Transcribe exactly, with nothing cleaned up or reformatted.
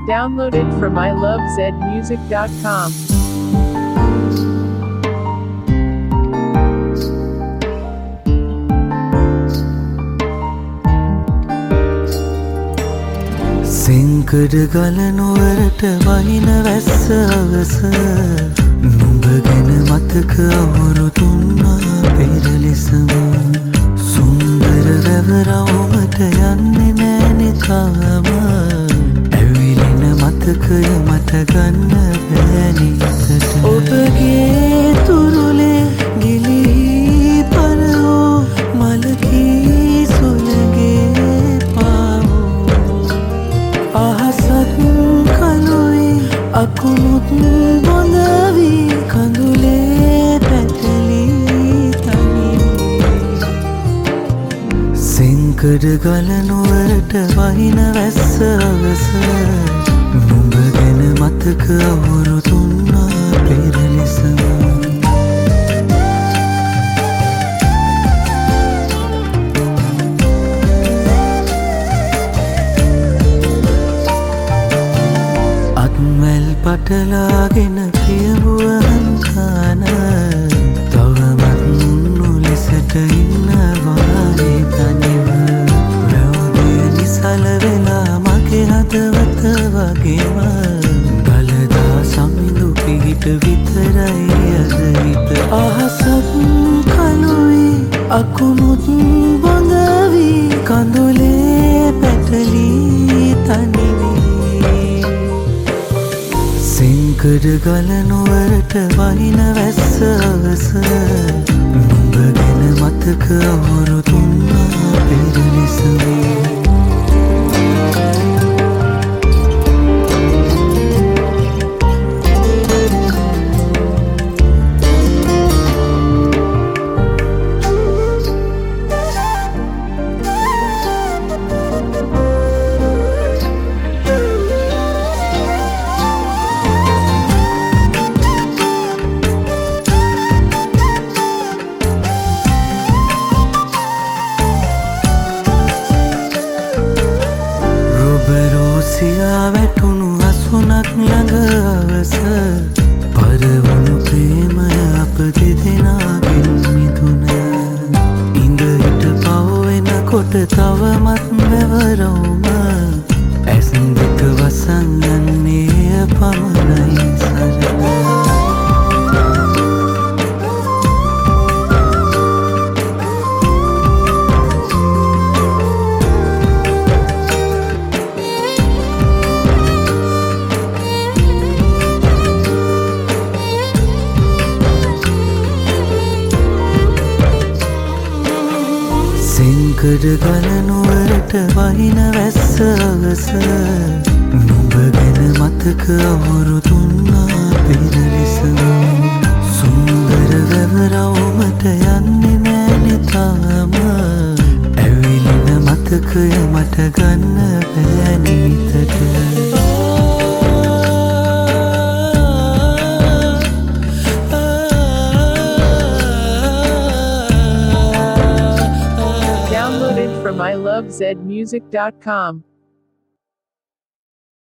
Downloaded from I love zed music dot com. සිංකඩ ගලනුවරට වහින වැස්ස අවස නුඹ ගැන මතක අවුරු තුන්නා පෙර ලෙසම සුන්දර වැවරවුමට යන්නේ නෑනෙ තාම ඇවිලෙන මතකය මට ගන්න බෑනි හිතට ඔබගේ තුරුලේ ගිලී පරවෝ මලකී සුළගේ අහසත් කළුයි අකුණුත් බොඳවී කඳුලේ පැටලී තනි සිංකඩ ගලනුවරට වහින වැස්ස අවස නුඹ ගැන මතක අවුරු තුන්නා පෙර ලෙසම පටලාගෙන පියවුවන් කාන තවමත් නුන්නු ලෙසට ඉන්නවානේ තනිව රැවුදිය නිසල වෙලා මගේ හදවත වගේම ගලදා සමිඳු පිහිට විතරයි අද හිත අහසත් කළුයි අකුණුත් බොඳවී කඳුලේ පැටලී තනිවී සිංකඩ ගලනුවරට වහින වැස්ස අවස නුඹ ගැන මතක අවුරු තුන්නා පෙර ලෙසම සියා වැටුණු හසුනක් ළඟ අවස පරවුණු ප්‍රේමය අප දෙදෙනාගෙන් මිදුන ඉඳ හිට පවවෙන කොට තවමත් වැවරවුම ඇස් දෙක වසංගන්නේ පමණයි සරණ සිංකඩ ගලනුවරට වහින වැස්ස අවස නුඹ ගැන මතක අවුරු තුන්නා පෙර ලෙසම සුන්දර වැවරවුමට යන්නේ නෑනෙ තාම ඇවිලෙන මතකය මට ගන්න බෑනි හිතට From I love zed music dot com.